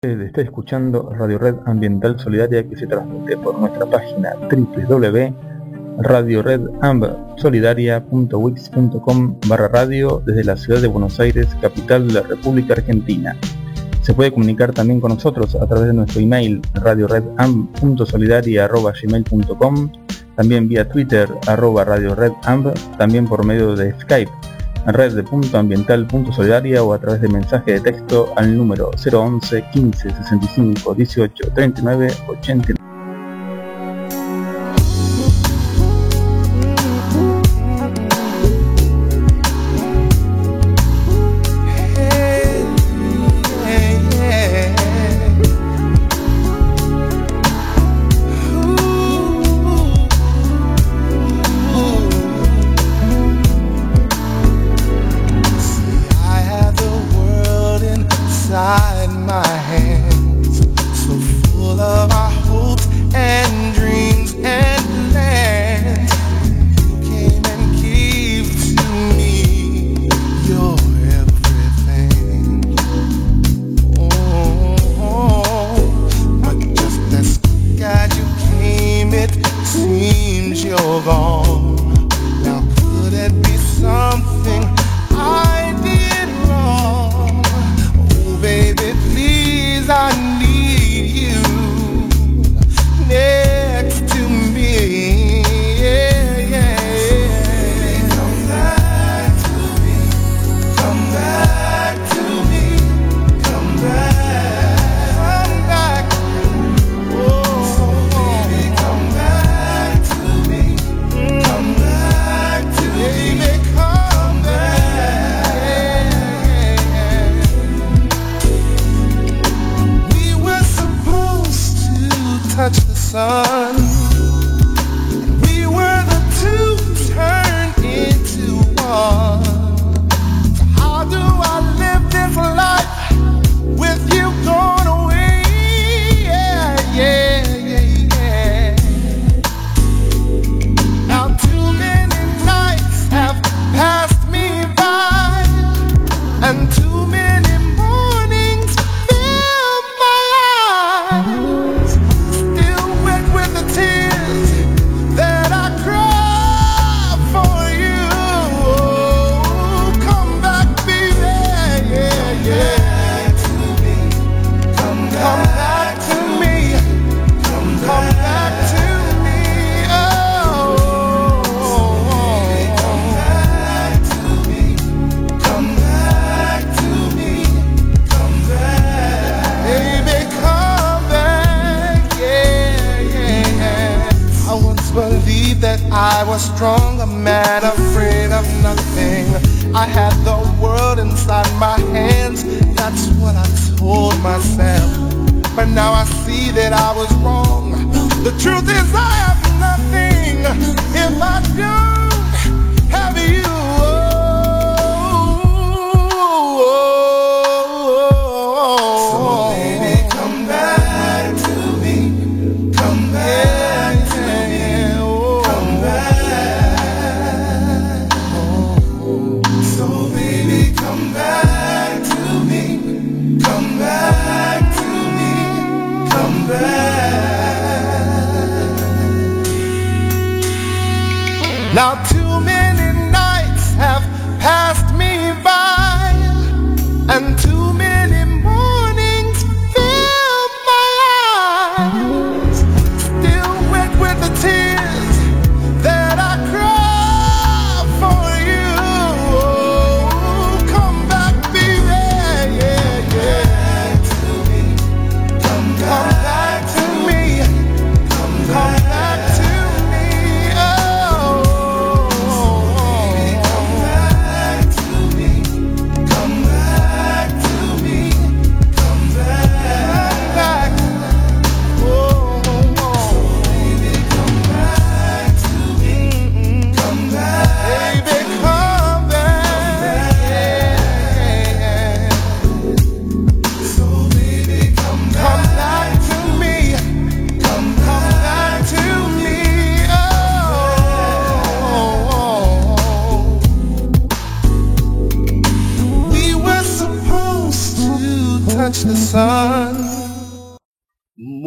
Está escuchando Radio Red Ambiental Solidaria, que se transmite por nuestra página www.radioredambsolidaria.wix.com/radio desde la ciudad de Buenos Aires, capital de la República Argentina. Se puede comunicar también con nosotros a través de nuestro email radioredamb.solidaria@gmail.com, también vía Twitter @radioredamb, también por medio de Skype red.ambiental.solidaria o a través de mensaje de texto al número 011 15 65 18 39 89.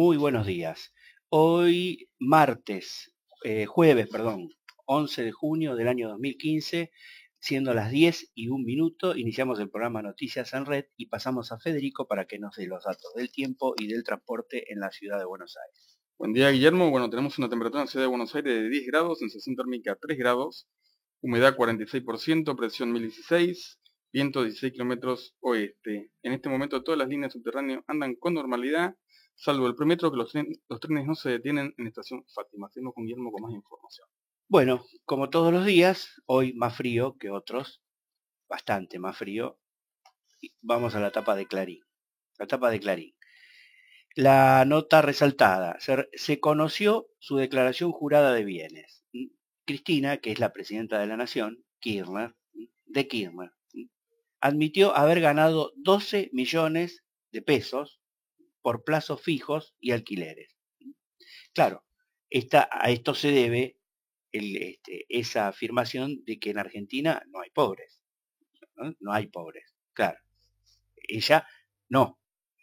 Muy buenos días. Hoy jueves, 11 de junio del año 2015, siendo las 10:01, iniciamos el programa Noticias en Red y pasamos a Federico para que nos dé los datos del tiempo y del transporte en la ciudad de Buenos Aires. Buen día, Guillermo. Bueno, tenemos una temperatura en la ciudad de Buenos Aires de 10 grados, sensación térmica 3 grados, humedad 46%, presión 1016, viento 16 kilómetros oeste. En este momento todas las líneas subterráneas andan con normalidad, salvo el premetro que los trenes no se detienen en estación Fátima. Seguimos con Guillermo con más información. Bueno, como todos los días, hoy más frío que otros, bastante más frío. Vamos a la tapa de Clarín. La tapa de Clarín. La nota resaltada. Se conoció su declaración jurada de bienes. Cristina, que es la presidenta de la Nación, Kirchner, admitió haber ganado 12 millones de pesos por plazos fijos y alquileres. Claro, a esto se debe esa afirmación de que en Argentina no hay pobres. No hay pobres. Claro, ella no.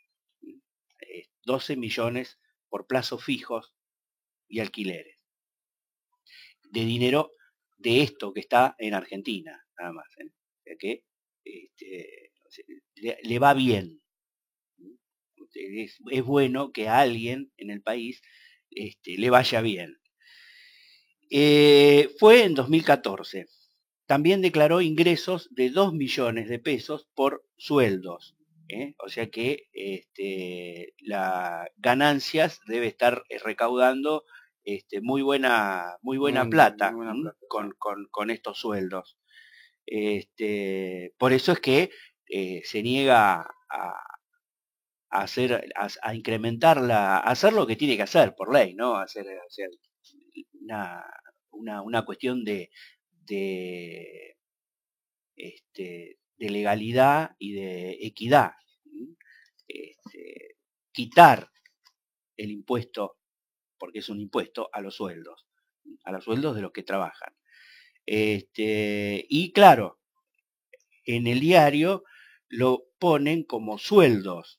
12 millones por plazos fijos y alquileres. De dinero de esto que está en Argentina, nada más. O sea que le va bien. Es bueno que a alguien en el país le vaya bien. Fue en 2014. También declaró ingresos de 2 millones de pesos por sueldos. O sea que las ganancias debe estar recaudando muy buena plata, con estos sueldos. Por eso es que se niega a incrementarla, a hacer lo que tiene que hacer por ley, ¿no? Hacer una cuestión de legalidad y de equidad. Quitar el impuesto, porque es un impuesto, a los sueldos de los que trabajan. Y claro, en el diario lo ponen como sueldos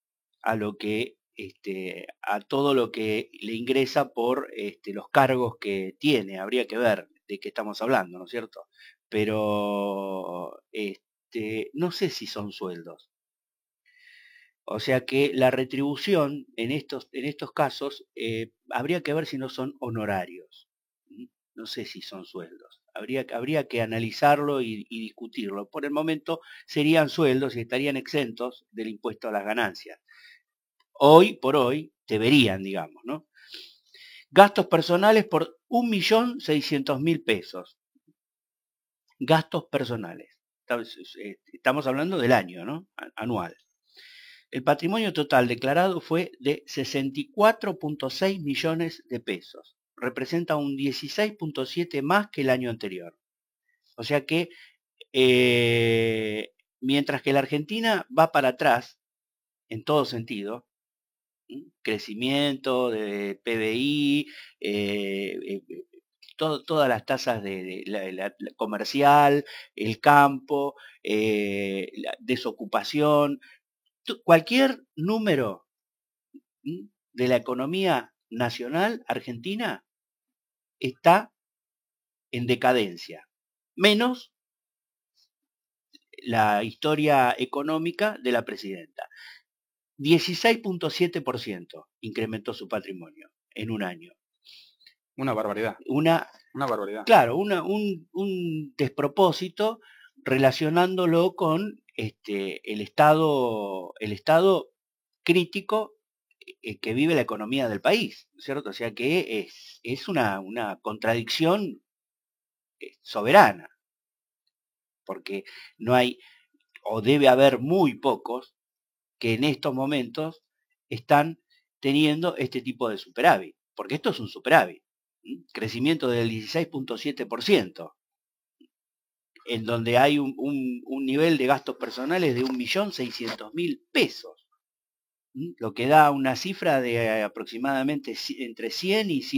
a todo lo que le ingresa por los cargos que tiene. Habría que ver de qué estamos hablando, ¿no es cierto? Pero no sé si son sueldos. O sea que la retribución en estos casos habría que ver si no son honorarios. No sé si son sueldos. Habría que analizarlo y discutirlo. Por el momento serían sueldos y estarían exentos del impuesto a las ganancias. Hoy por hoy deberían, digamos, ¿no? Gastos personales por 1.600.000 pesos. Gastos personales. Estamos hablando del año, ¿no? Anual. El patrimonio total declarado fue de 64.6 millones de pesos. Representa un 16.7 más que el año anterior. O sea que, mientras que la Argentina va para atrás, en todo sentido, crecimiento de PBI, todas las tasas de la comercial, el campo, la desocupación, cualquier número de la economía nacional argentina está en decadencia, menos la historia económica de la presidenta. 16.7% incrementó su patrimonio en un año. Una barbaridad. Una barbaridad. Claro, un despropósito relacionándolo con el estado crítico que vive la economía del país, ¿cierto? O sea que es una contradicción soberana, porque no hay, o debe haber muy pocos, que en estos momentos están teniendo este tipo de superávit, porque esto es un superávit, crecimiento del 16.7%, en donde hay un nivel de gastos personales de 1.600.000 pesos, lo que da una cifra de aproximadamente entre 100 y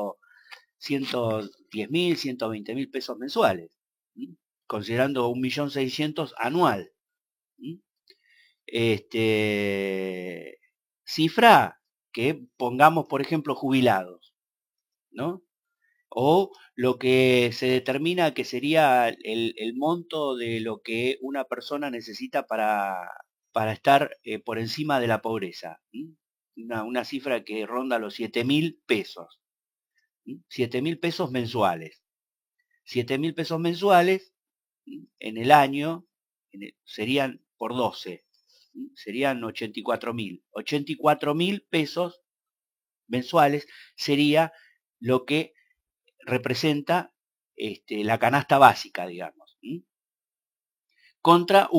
110.000, 120.000 pesos mensuales, considerando 1.600.000 anual. Cifra que pongamos, por ejemplo, jubilados, ¿no? O lo que se determina que sería el monto de lo que una persona necesita para estar por encima de la pobreza. Una cifra que ronda los 7.000 pesos. 7.000 pesos mensuales. 7.000 pesos mensuales en el año serían por 12. Serían 84.000. 84.000 pesos mensuales sería lo que representa la canasta básica, digamos, contra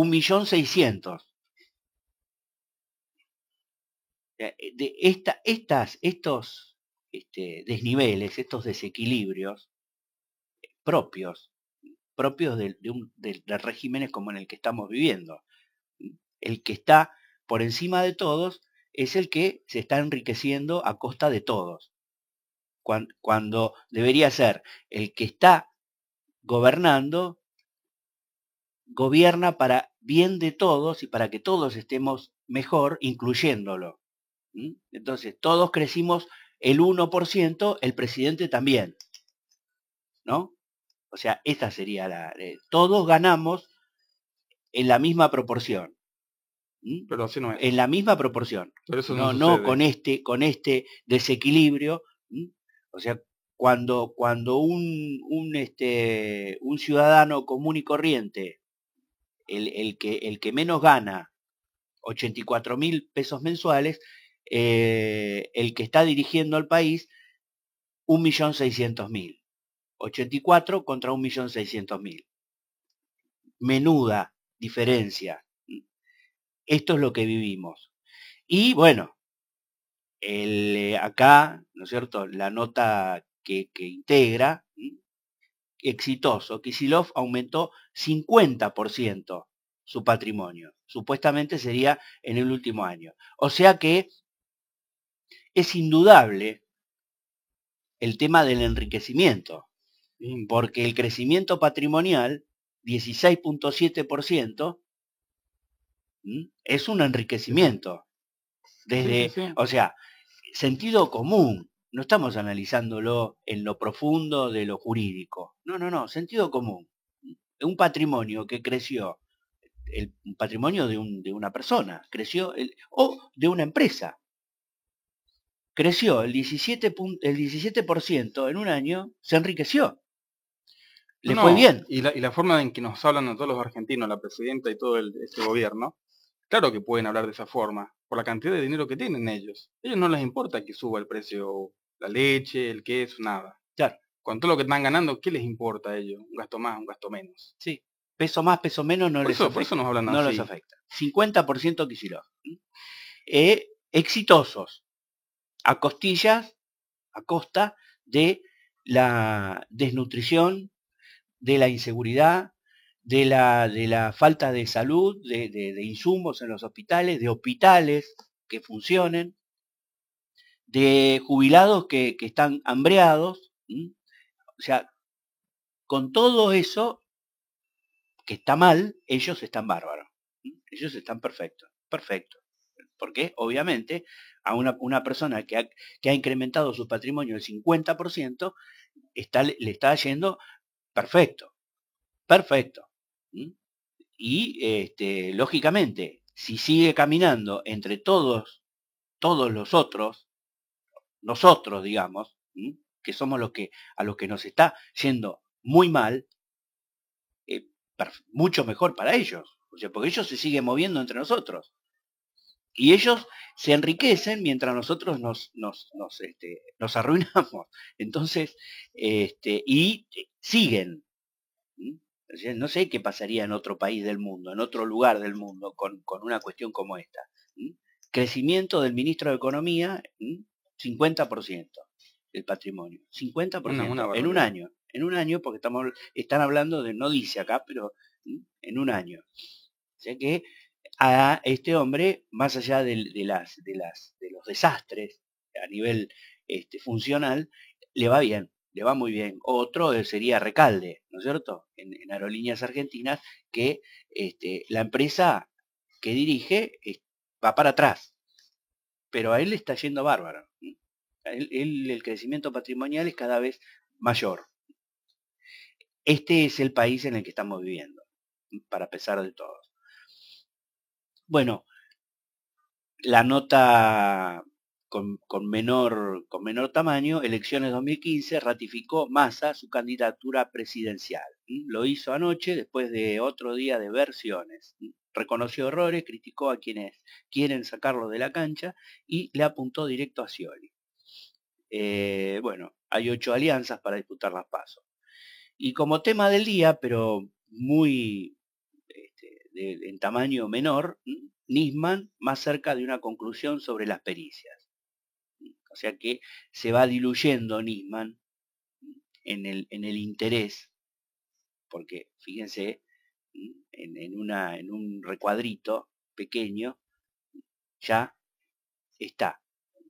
1.600.000. De estos desniveles, estos desequilibrios propios de regímenes como en el que estamos viviendo. El que está por encima de todos es el que se está enriqueciendo a costa de todos. Cuando debería ser el que está gobernando, gobierna para bien de todos y para que todos estemos mejor, incluyéndolo. Entonces, todos crecimos el 1%, el presidente también, ¿no? O sea, esta sería todos ganamos en la misma proporción. Pero así no es. En la misma proporción. Pero eso No con este desequilibrio. O sea, cuando un ciudadano común y corriente, el que menos gana 84.000 pesos mensuales, el que está dirigiendo al país, 1.600.000. 84 contra 1.600.000. Menuda diferencia. Esto es lo que vivimos. Y bueno, acá, ¿no es cierto?, la nota que integra, exitoso, Kicillof aumentó 50% su patrimonio. Supuestamente sería en el último año. O sea que es indudable el tema del enriquecimiento, porque el crecimiento patrimonial, 16.7%, es un enriquecimiento. O sea, sentido común. No estamos analizándolo en lo profundo de lo jurídico. No, sentido común. Un patrimonio que creció, el patrimonio de una persona, creció, o de una empresa, creció el 17% en un año, se enriqueció. Le fue bien. Y la forma en que nos hablan a todos los argentinos, la presidenta y todo este gobierno, claro que pueden hablar de esa forma, por la cantidad de dinero que tienen ellos. A ellos no les importa que suba el precio, la leche, el queso, nada. Claro. Con todo lo que están ganando, ¿qué les importa a ellos? Un gasto más, un gasto menos. Sí. Peso más, peso menos no les afecta. Por eso nos hablan no así. les afecta. 50% Kicillof. Exitosos. A costa de la desnutrición, de la inseguridad, de la falta de salud, de insumos en los hospitales, de hospitales que funcionen, de jubilados que están hambreados. O sea, con todo eso que está mal, ellos están bárbaros. Ellos están perfectos. Porque obviamente a una persona que ha incrementado su patrimonio el 50%, le está yendo perfecto. Y lógicamente, si sigue caminando entre todos los otros, nosotros, digamos, que somos a los que nos está yendo muy mal, mucho mejor para ellos. O sea, porque ellos se siguen moviendo entre nosotros. Y ellos se enriquecen mientras nosotros nos arruinamos. Entonces, y siguen. O sea, no sé qué pasaría en otro país del mundo, en otro lugar del mundo, con una cuestión como esta. Crecimiento del ministro de Economía, 50% del patrimonio. 50% en un año, porque están hablando de, no dice acá, pero en un año. O sea que a este hombre, más allá de los desastres a nivel funcional, le va bien, le va muy bien. Otro sería Recalde, ¿no es cierto?, en Aerolíneas Argentinas, que la empresa que dirige va para atrás. pero a él le está yendo bárbaro. El crecimiento patrimonial es cada vez mayor. Este es el país en el que estamos viviendo, para pesar de todo. Bueno, la nota con menor tamaño, elecciones 2015, ratificó Massa su candidatura presidencial. Lo hizo anoche después de otro día de versiones. Reconoció errores, criticó a quienes quieren sacarlo de la cancha y le apuntó directo a Scioli. Bueno, hay 8 alianzas para disputar las PASO. Y como tema del día, pero muy en tamaño menor, Nisman más cerca de una conclusión sobre las pericias. O sea que se va diluyendo Nisman en el interés, porque fíjense, en un recuadrito pequeño ya está.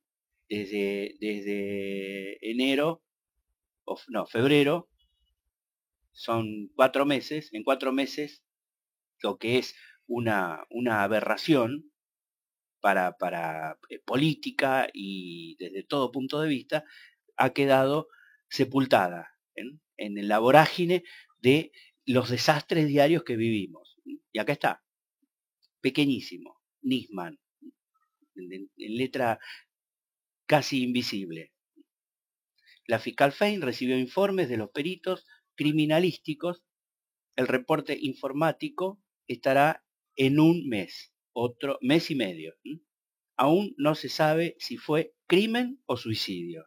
Desde enero, febrero, son 4 meses, en 4 meses, lo que es una aberración para política y desde todo punto de vista, ha quedado sepultada en la vorágine de los desastres diarios que vivimos. Y acá está, pequeñísimo, Nisman, en letra casi invisible. La fiscal Fein recibió informes de los peritos criminalísticos. El reporte informático estará en un mes, otro mes y medio. Aún no se sabe si fue crimen o suicidio.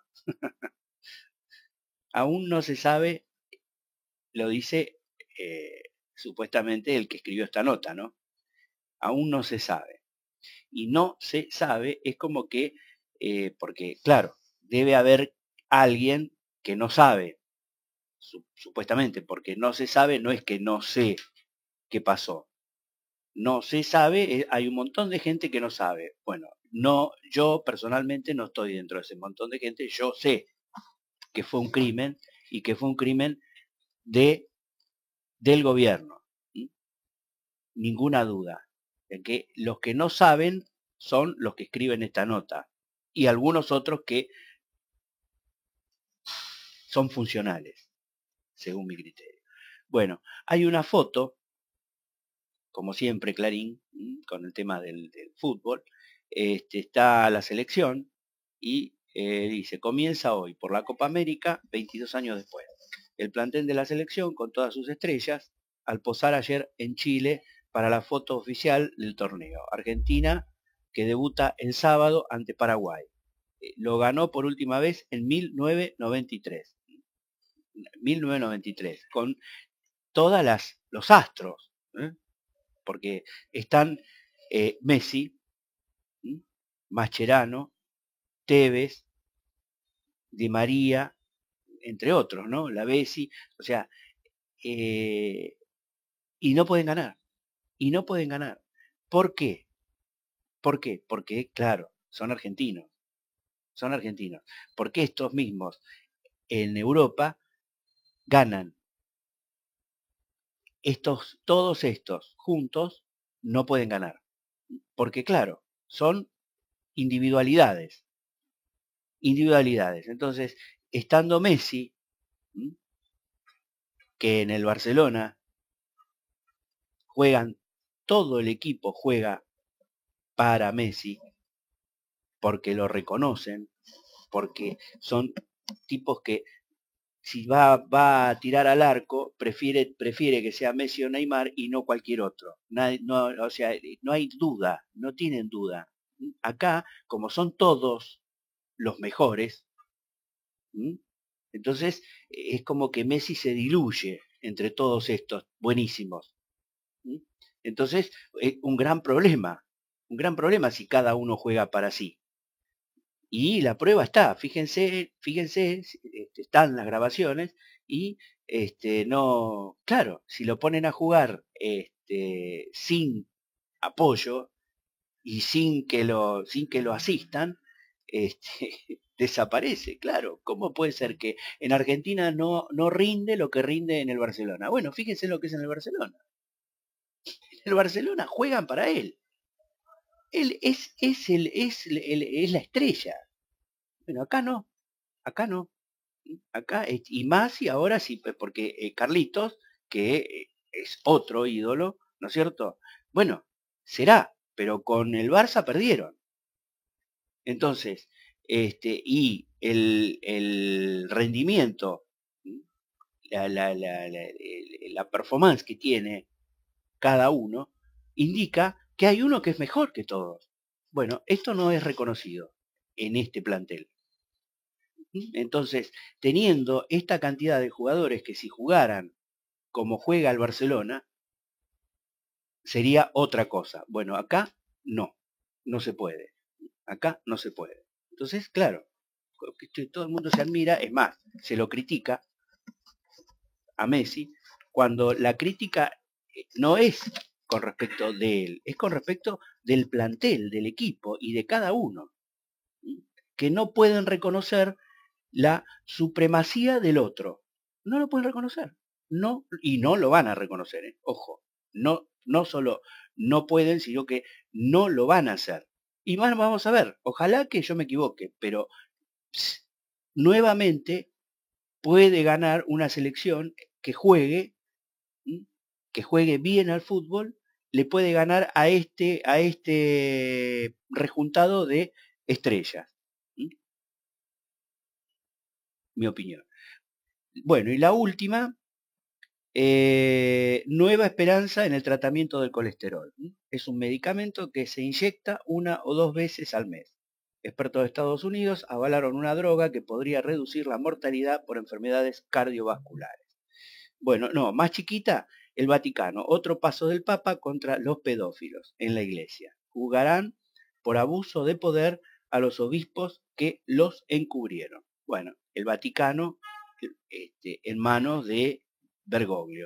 Aún no se sabe, lo dice supuestamente el que escribió esta nota, ¿no? Aún no se sabe. Y no se sabe, es como que, porque claro, debe haber alguien que no sabe, supuestamente, porque no se sabe, no es que no sé qué pasó. No se sabe, hay un montón de gente que no sabe. Bueno, no, yo personalmente no estoy dentro de ese montón de gente, yo sé que fue un crimen y que fue un crimen del gobierno. Ninguna duda. De que los que no saben son los que escriben esta nota y algunos otros que son funcionales, según mi criterio. Bueno, hay una foto, como siempre Clarín, con el tema del fútbol, está la selección y dice, comienza hoy por la Copa América, 22 años después. El plantel de la selección, con todas sus estrellas, al posar ayer en Chile para la foto oficial del torneo. Argentina, que debuta el sábado ante Paraguay. Lo ganó por última vez en 1993. 1993, con todas los astros, porque están Messi, Mascherano, Tevez, Di María, entre otros, ¿no? La Bessi, o sea, y no pueden ganar, y no pueden ganar. ¿Por qué? ¿Por qué? Porque, claro, son argentinos, son argentinos. Porque estos mismos en Europa ganan. Todos estos juntos no pueden ganar. Porque, claro, son individualidades. Individualidades. Entonces, estando Messi, que en el Barcelona juegan, todo el equipo juega para Messi, porque lo reconocen, porque son tipos que si va a tirar al arco, prefiere que sea Messi o Neymar y no cualquier otro. No, o sea, no hay duda, no tienen duda. Acá, como son todos los mejores, entonces es como que Messi se diluye entre todos estos buenísimos. Entonces, es un gran problema si cada uno juega para sí. Y la prueba está, fíjense, están las grabaciones y no, claro, si lo ponen a jugar sin apoyo y sin que lo asistan, desaparece, claro. ¿Cómo puede ser que en Argentina no rinde lo que rinde en el Barcelona? Bueno, fíjense lo que es en el Barcelona. En el Barcelona juegan para él. Él es la estrella. Bueno, acá no, acá no. Acá, y más y ahora sí, porque Carlitos, que es otro ídolo, ¿no es cierto? Bueno, será, pero con el Barça perdieron. Entonces, y el rendimiento, la performance que tiene cada uno, indica que hay uno que es mejor que todos. Bueno, esto no es reconocido en este plantel. Entonces, teniendo esta cantidad de jugadores que si jugaran como juega el Barcelona, sería otra cosa. Bueno, acá no, no se puede. Acá no se puede. Entonces, claro, todo el mundo se admira, es más, se lo critica a Messi, cuando la crítica no es con respecto de él, es con respecto del plantel, del equipo y de cada uno, que no pueden reconocer la supremacía del otro. No lo pueden reconocer. No, y no lo van a reconocer, ¿eh? Ojo, no solo no pueden, sino que no lo van a hacer. Y más vamos a ver, ojalá que yo me equivoque, pero nuevamente puede ganar una selección que juegue bien al fútbol, le puede ganar a este rejuntado de estrellas. Mi opinión. Bueno, y la última, nueva esperanza en el tratamiento del colesterol. Es un medicamento que se inyecta 1 o 2 veces al mes. Expertos de Estados Unidos avalaron una droga que podría reducir la mortalidad por enfermedades cardiovasculares. Bueno, no, más chiquita, el Vaticano, otro paso del Papa contra los pedófilos en la Iglesia. Juzgarán por abuso de poder a los obispos que los encubrieron. Bueno, el Vaticano en manos de Bergoglio.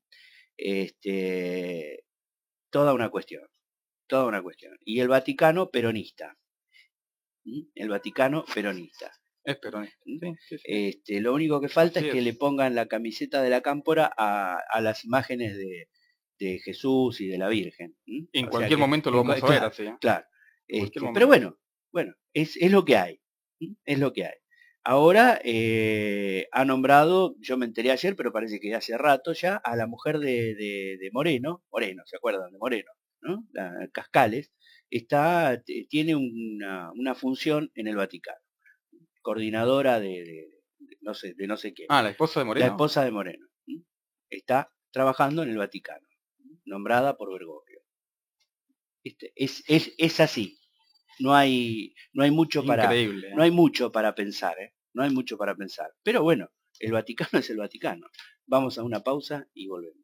Toda una cuestión. Y el Vaticano peronista. El Vaticano peronista. Es peronista. Sí. Lo único que falta es que le pongan la camiseta de la cámpora a las imágenes de Jesús y de la Virgen. En cualquier momento lo vamos a ver así. Claro. Pero bueno, es lo que hay. Es lo que hay. Ahora ha nombrado, yo me enteré ayer, pero parece que hace rato ya, a la mujer de Moreno, ¿se acuerdan de Moreno? ¿No? La Cascales, tiene una función en el Vaticano, coordinadora de no sé qué. Ah, la esposa de Moreno. La esposa de Moreno. Está trabajando en el Vaticano, nombrada por Bergoglio. Es así. No hay mucho Increíble, no hay mucho para pensar, ¿eh? No hay mucho para pensar. Pero bueno, el Vaticano es el Vaticano. Vamos a una pausa y volvemos.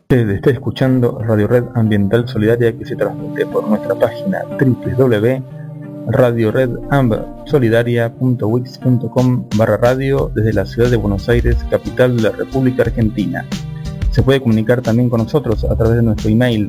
Usted está escuchando Radio Red Ambiental Solidaria, que se transmite por nuestra página www.radioredambsolidaria.wix.com/radio desde la ciudad de Buenos Aires, capital de la República Argentina. Se puede comunicar también con nosotros a través de nuestro email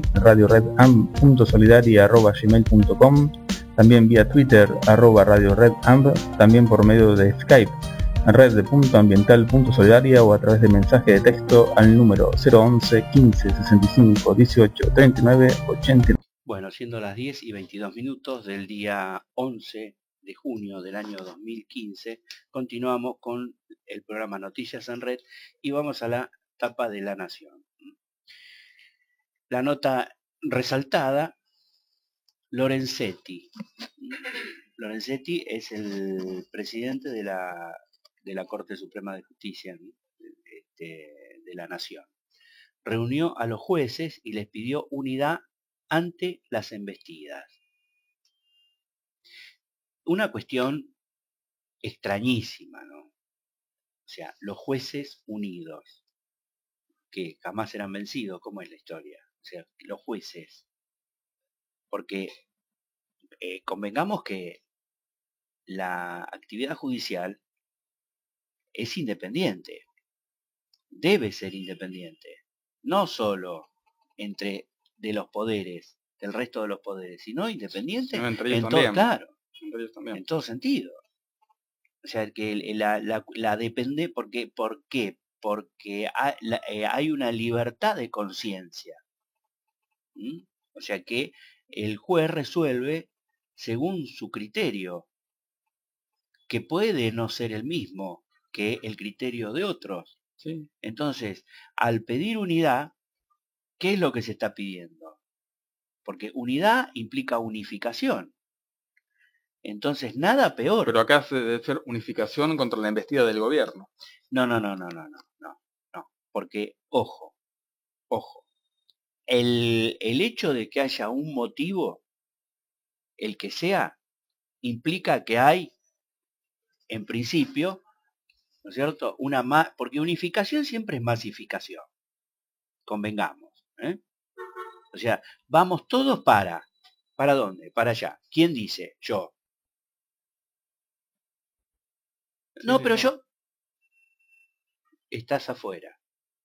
radioredamb.solidaria@gmail.com, también vía Twitter @radioredamb, también por medio de Skype red.ambiental.solidaria o a través de mensaje de texto al número 011 15 65 18 39 89. Bueno, siendo las 10:22 del día 11 de junio del año 2015, continuamos con el programa Noticias en Red y vamos a la tapa de La Nación. La nota resaltada, Lorenzetti. Lorenzetti es el presidente de la Corte Suprema de Justicia de la Nación. Reunió a los jueces y les pidió unidad ante las embestidas. Una cuestión extrañísima, ¿no? O sea, los jueces unidos, que jamás serán vencidos, ¿cómo es la historia? O sea, los jueces, porque convengamos que la actividad judicial es independiente, debe ser independiente, no solo de los poderes, del resto de los poderes, sino independiente en todo, claro, en todo sentido. O sea, que la depende, ¿por qué? Porque hay una libertad de conciencia. O sea que el juez resuelve según su criterio, que puede no ser el mismo que el criterio de otros. Sí. Entonces, al pedir unidad, ¿qué es lo que se está pidiendo? Porque unidad implica unificación. Entonces, nada peor. Pero acá se debe ser unificación contra la embestida del gobierno. No. Porque, ojo. El hecho de que haya un motivo, el que sea, implica que hay, en principio, ¿no es cierto? Porque unificación siempre es masificación. Convengamos. O sea, vamos todos ¿para dónde? Para allá. ¿Quién dice? Yo. No, pero yo. Estás afuera.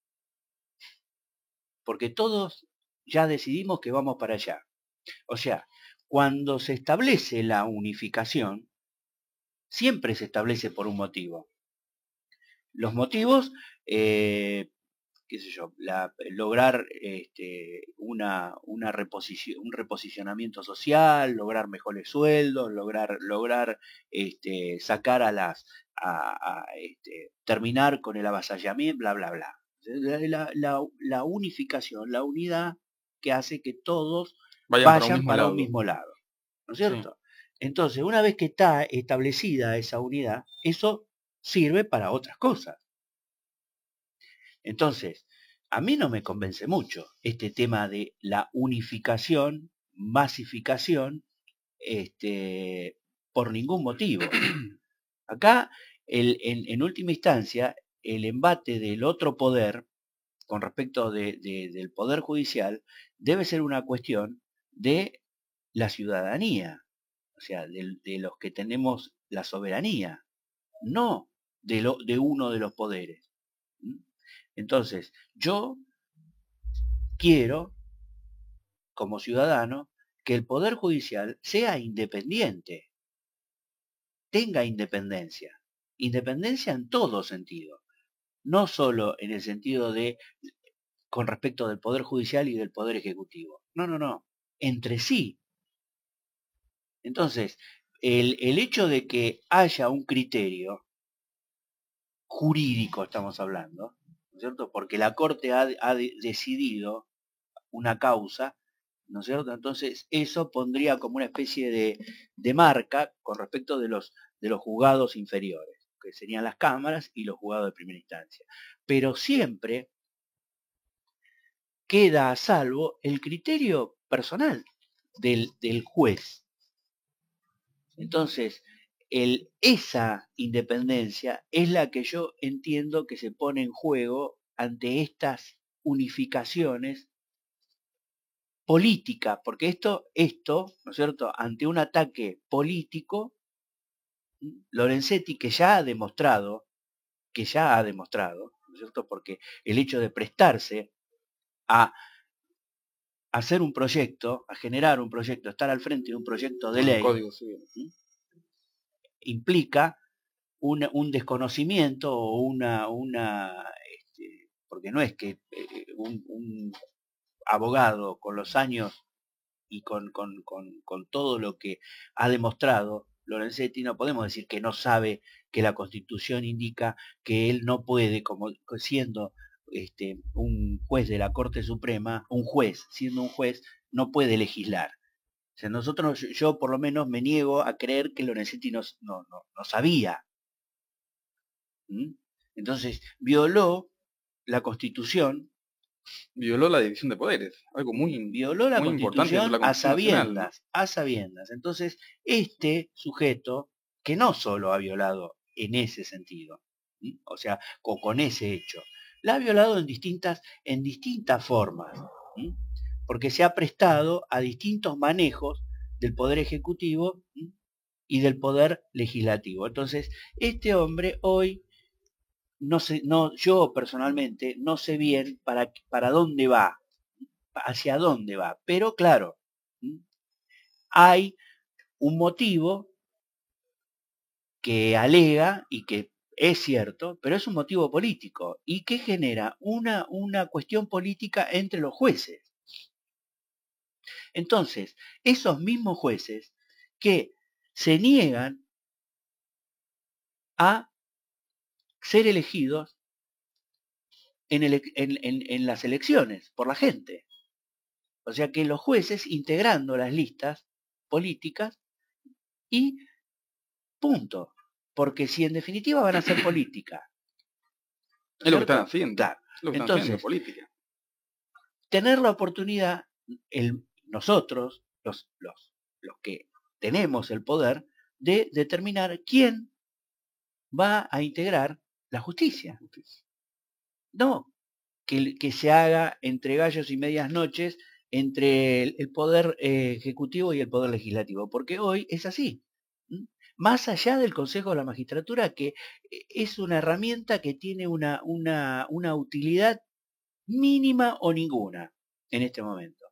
Porque todos ya decidimos que vamos para allá. O sea, cuando se establece la unificación, siempre se establece por un motivo. Los motivos, qué sé yo, lograr un reposicionamiento social, lograr mejores sueldos, lograr sacar terminar con el avasallamiento, bla, bla, bla. La unificación, la unidad que hace que todos vayan para un mismo lado. ¿No es cierto? Sí. Entonces, una vez que está establecida esa unidad, eso sirve para otras cosas. Entonces, a mí no me convence mucho este tema de la unificación, masificación, por ningún motivo. Acá, en última instancia, el embate del otro poder con respecto del poder judicial debe ser una cuestión de la ciudadanía, o sea, de los que tenemos la soberanía, no de uno de los poderes. Entonces, yo quiero, como ciudadano, que el poder judicial sea independiente, tenga independencia en todo sentido, no solo en el sentido de con respecto del poder judicial y del poder ejecutivo. No, entre sí. Entonces, el hecho de que haya un criterio jurídico, estamos hablando, ¿no es cierto? Porque la Corte ha decidido una causa, ¿no es cierto? Entonces, eso pondría como una especie de marca con respecto de los juzgados inferiores, que serían las cámaras y los juzgados de primera instancia. Pero siempre queda a salvo el criterio personal del juez. Entonces, esa independencia es la que yo entiendo que se pone en juego ante estas unificaciones políticas, porque esto, ¿no es cierto?, ante un ataque político, Lorenzetti, que ya ha demostrado, ¿no es cierto?, porque el hecho de prestarse a hacer un proyecto, a generar un proyecto, estar al frente de un proyecto de ley, Código Civil, implica un desconocimiento o porque no es que un abogado con los años y con todo lo que ha demostrado Lorenzetti, no podemos decir que no sabe que la Constitución indica que él no puede, como siendo un juez de la Corte Suprema, siendo un juez, no puede legislar. O sea, yo por lo menos me niego a creer que Lorenzetti no sabía. Entonces, violó la Constitución. Violó la división de poderes, algo Violó la muy importante dentro Constitución de la a Constitución Nacional, sabiendas. Entonces, este sujeto, que no solo ha violado en ese sentido, o sea, con ese hecho, la ha violado en distintas formas, porque se ha prestado a distintos manejos del Poder Ejecutivo y del Poder Legislativo. Entonces, este hombre hoy, yo personalmente no sé bien para dónde va, hacia dónde va, pero claro, hay un motivo que alega y que es cierto, pero es un motivo político y que genera una cuestión política entre los jueces. Entonces, esos mismos jueces que se niegan a ser elegidos en las elecciones por la gente. O sea que los jueces integrando las listas políticas y punto. Porque si en definitiva van a hacer política. es lo que están haciendo. Claro. Es lo que están Entonces, haciendo, política. tener la oportunidad, nosotros, los que tenemos el poder, de determinar quién va a integrar la justicia. No que se haga entre gallos y medias noches entre el poder ejecutivo y el poder legislativo, porque hoy es así. Más allá del Consejo de la Magistratura, que es una herramienta que tiene una utilidad mínima o ninguna en este momento.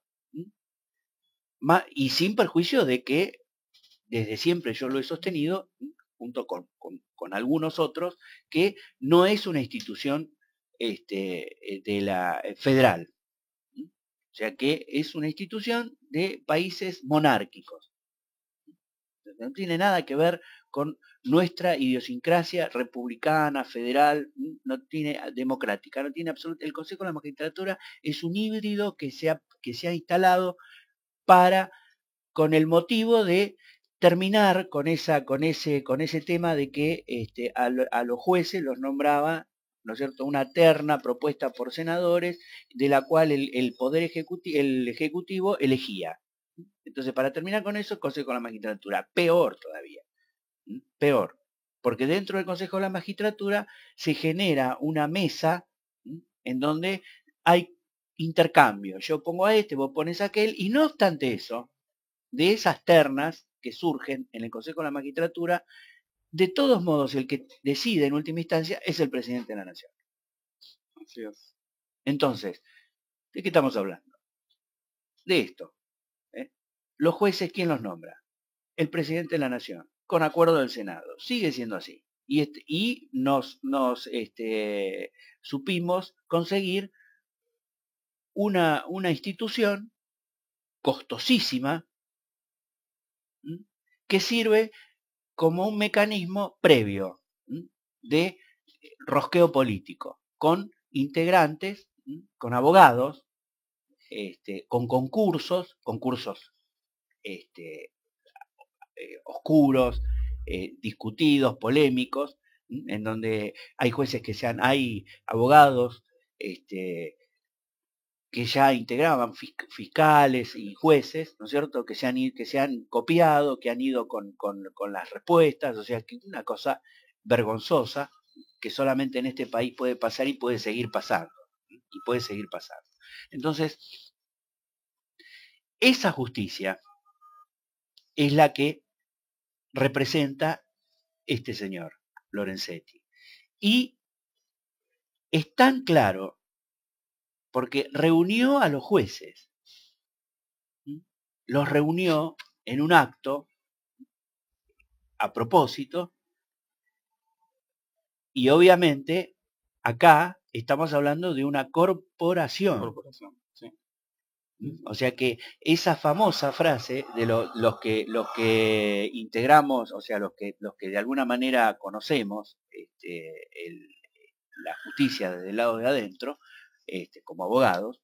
Y sin perjuicio de que desde siempre yo lo he sostenido, junto con algunos otros, que no es una institución de la federal. O sea que es una institución de países monárquicos. No tiene nada que ver con nuestra idiosincrasia republicana, federal, no tiene democrática, no tiene absolutamente. El Consejo de la Magistratura es un híbrido que se ha instalado con el motivo de terminar con ese tema de que a los jueces los nombraba, ¿no es cierto?, una terna propuesta por senadores, de la cual el Poder Ejecutivo elegía. Entonces, para terminar con eso, el Consejo de la Magistratura, peor todavía, peor, porque dentro del Consejo de la Magistratura se genera una mesa en donde hay intercambio. Yo pongo a este, vos pones a aquel, y no obstante eso, de esas ternas que surgen en el Consejo de la Magistratura, de todos modos el que decide en última instancia es el presidente de la Nación. Así es. Entonces, ¿de qué estamos hablando? De esto. Los jueces, ¿quién los nombra? El presidente de la Nación, con acuerdo del Senado. Sigue siendo así. Y nos supimos conseguir una institución costosísima que sirve como un mecanismo previo de rosqueo político, con integrantes, con abogados, con concursos oscuros, discutidos, polémicos, en donde hay jueces hay abogados que ya integraban fiscales y jueces, ¿no es cierto?, que se han copiado, que han ido con las respuestas, o sea, que una cosa vergonzosa que solamente en este país puede pasar y puede seguir pasando. y puede seguir pasando. Entonces, esa justicia es la que representa este señor, Lorenzetti. Y es tan claro porque reunió a los jueces, los reunió en un acto a propósito, y obviamente acá estamos hablando de una corporación. Sí. O sea que esa famosa frase de los que integramos, o sea, los que de alguna manera conocemos la justicia desde el lado de adentro, como abogados,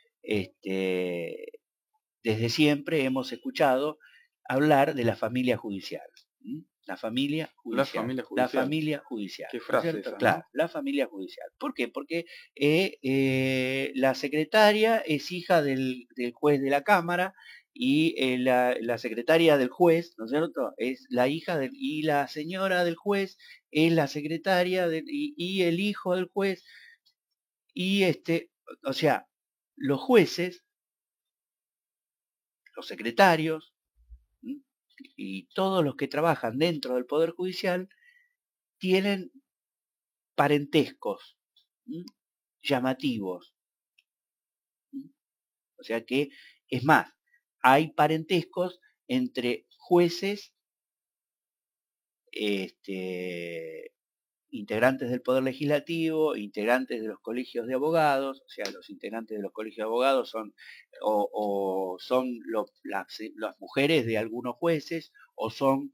desde siempre hemos escuchado hablar de la familia judicial. La familia judicial. La familia La familia judicial. Qué frase esa, ¿no? Claro, la familia judicial. ¿Por qué? Porque la secretaria es hija del juez de la Cámara y la secretaria del juez, ¿no es cierto? Es la hija y la señora del juez es la secretaria y el hijo del juez. Y o sea, los jueces, los secretarios, y todos los que trabajan dentro del Poder Judicial tienen parentescos llamativos. O sea que, es más, hay parentescos entre jueces, integrantes del Poder Legislativo, integrantes de los colegios de abogados. O sea, los integrantes de los colegios de abogados son las mujeres de algunos jueces, o son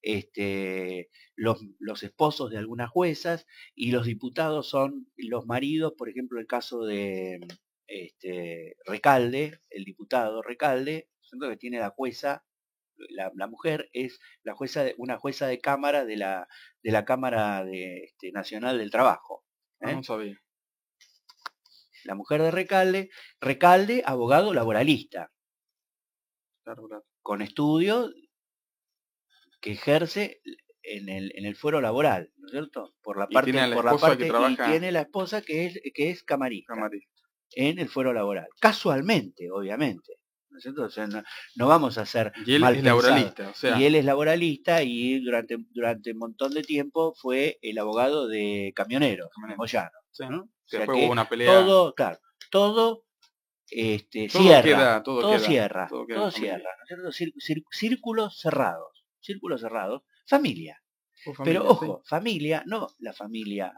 los esposos de algunas juezas, y los diputados son los maridos. Por ejemplo, el caso de Recalde, el diputado Recalde, que tiene la jueza. La mujer es una jueza de cámara de la Cámara Nacional del Trabajo. No sabía. La mujer de Recalde, abogado laboralista. Claro. Con estudio que ejerce en el fuero laboral, ¿no es cierto? Por la parte, y tiene la esposa que es camarista. En el fuero laboral. Casualmente, obviamente. ¿No es cierto? O sea, no vamos a hacer y él es laboralista, o sea. Y él es laboralista, y durante un montón de tiempo fue el abogado de camioneros, Moyano. Sí. ¿no? O sea, después hubo una pelea. Todo cierra, todo cierra, ¿no es cierto? Círculos cerrados, familia. Pero ojo, familia, no la familia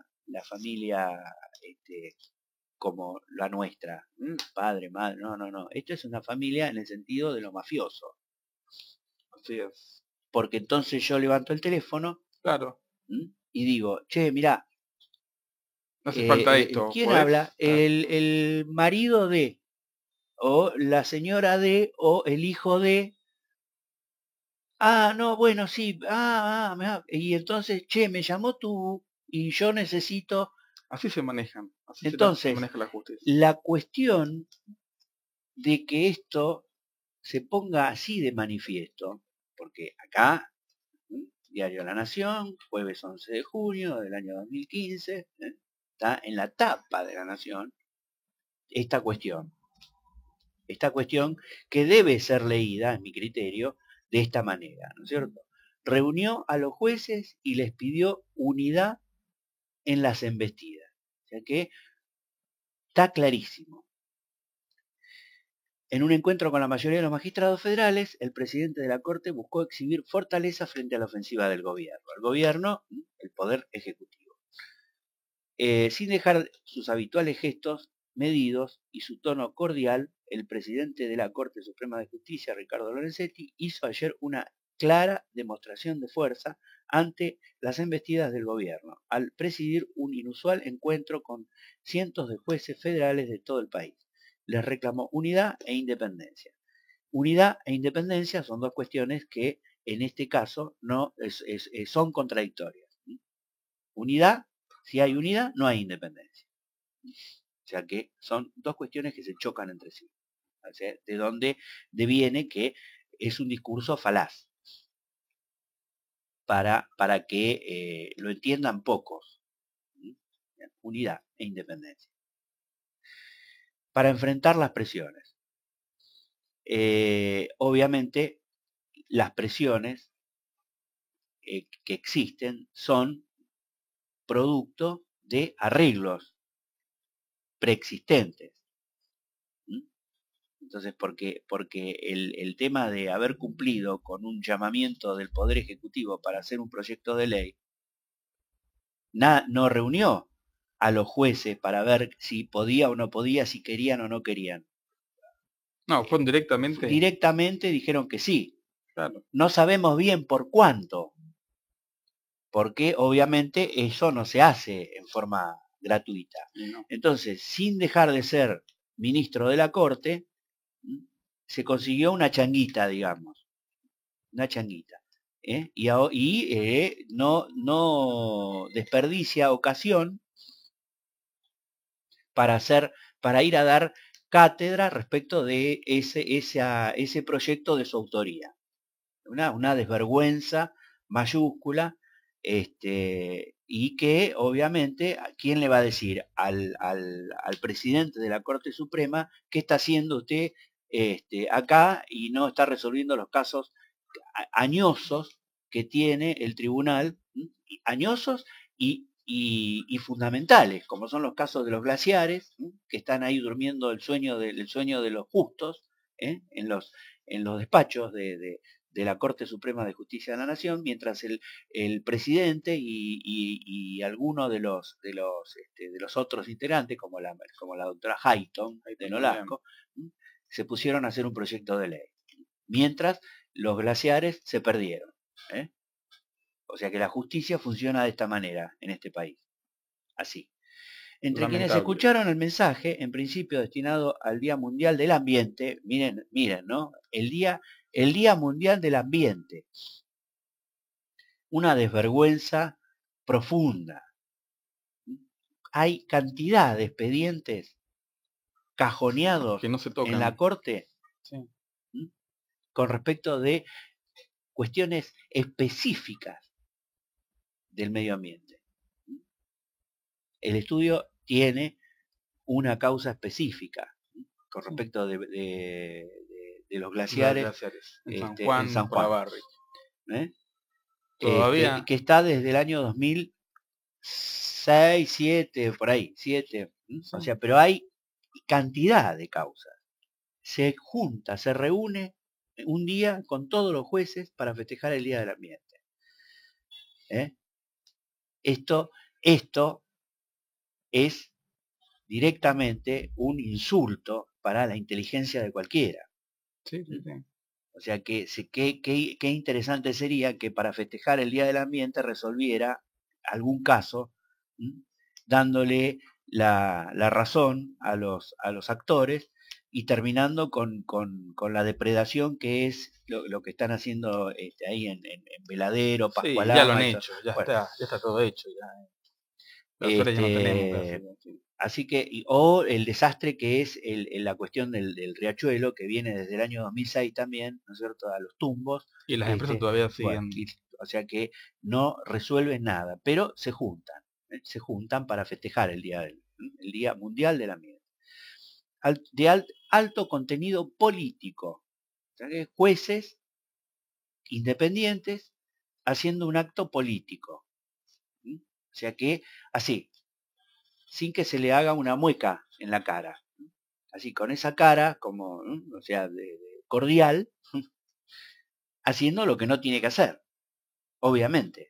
como la nuestra, padre, madre, no. Esto es una familia en el sentido de lo mafioso. Así es. Porque entonces yo levanto el teléfono, claro, y digo, che, mirá, no hace falta esto. ¿Quién habla? Claro. El marido de, o la señora de, o el hijo de. No, bueno, sí, y entonces, che, me llamó tú y yo necesito. Así se manejan. Entonces, se maneja la justicia. La cuestión de que esto se ponga así de manifiesto, porque acá, Diario La Nación, jueves 11 de junio del año 2015, está en la tapa de La Nación esta cuestión que debe ser leída, en mi criterio, de esta manera, ¿no es cierto? Reunió a los jueces y les pidió unidad en las embestidas. O sea que está clarísimo. En un encuentro con la mayoría de los magistrados federales, el presidente de la Corte buscó exhibir fortaleza frente a la ofensiva del gobierno. El gobierno, el poder ejecutivo. Sin dejar sus habituales gestos medidos y su tono cordial, el presidente de la Corte Suprema de Justicia, Ricardo Lorenzetti, hizo ayer una clara demostración de fuerza ante las embestidas del gobierno, al presidir un inusual encuentro con cientos de jueces federales de todo el país. Les reclamó unidad e independencia. Unidad e independencia son dos cuestiones que en este caso son contradictorias. Unidad, si hay unidad, no hay independencia. O sea que son dos cuestiones que se chocan entre sí. O sea, de donde deviene que es un discurso falaz. Para que lo entiendan pocos. Unidad e independencia. para enfrentar las presiones. Obviamente, las presiones que existen son producto de arreglos preexistentes. Entonces, porque el tema de haber cumplido con un llamamiento del Poder Ejecutivo para hacer un proyecto de ley, no reunió a los jueces para ver si podía o no podía, si querían o no querían. No, fueron directamente. Directamente dijeron que sí. Claro. No sabemos bien por cuánto, porque obviamente eso no se hace en forma gratuita. No. Entonces, sin dejar de ser ministro de la Corte, se consiguió una changuita, digamos, una changuita, y no desperdicia ocasión para ir a dar cátedra respecto de ese proyecto de su autoría. Una desvergüenza mayúscula, y que obviamente, ¿quién le va a decir al presidente de la Corte Suprema qué está haciendo usted acá y no está resolviendo los casos añosos que tiene el tribunal, añosos y fundamentales, como son los casos de los glaciares, que están ahí durmiendo el sueño de los justos, en los despachos de la Corte Suprema de Justicia de la Nación, mientras el presidente y algunos de los otros integrantes, como la doctora Hayton de Nolasco, se pusieron a hacer un proyecto de ley, mientras los glaciares se perdieron. O sea que la justicia funciona de esta manera en este país. Así. Entre Lamentable. quienes escucharon el mensaje, en principio destinado al Día Mundial del Ambiente, miren, ¿no? El Día Mundial del Ambiente. Una desvergüenza profunda. Hay cantidad de expedientes cajoneados que no se tocan en la Corte, sí, con respecto de cuestiones específicas del medio ambiente. El estudio tiene una causa específica con respecto de los glaciares, en San Juan. Todavía que está desde el año 2006, 2007, por ahí, 7, sí. O sea, pero hay cantidad de causas. Se reúne un día con todos los jueces para festejar el Día del Ambiente. Esto es directamente un insulto para la inteligencia de cualquiera. Sí. O sea que qué interesante sería que para festejar el Día del Ambiente resolviera algún caso, dándole la razón a los actores y terminando con la depredación que es lo que están haciendo ahí en Veladero, Pascualama. Sí, ya lo han hecho, ya está todo hecho. Ya no tenemos. Así que, o el desastre que es la cuestión del riachuelo, que viene desde el año 2006 también, ¿no es cierto?, a los tumbos. Y las empresas todavía siguen. O sea que no resuelven nada, pero se juntan para festejar el Día Mundial del Ambiente. De alto contenido político. O sea que jueces independientes haciendo un acto político. O sea que, así, sin que se le haga una mueca en la cara. Así, con esa cara, como, o sea, de cordial, haciendo lo que no tiene que hacer, obviamente.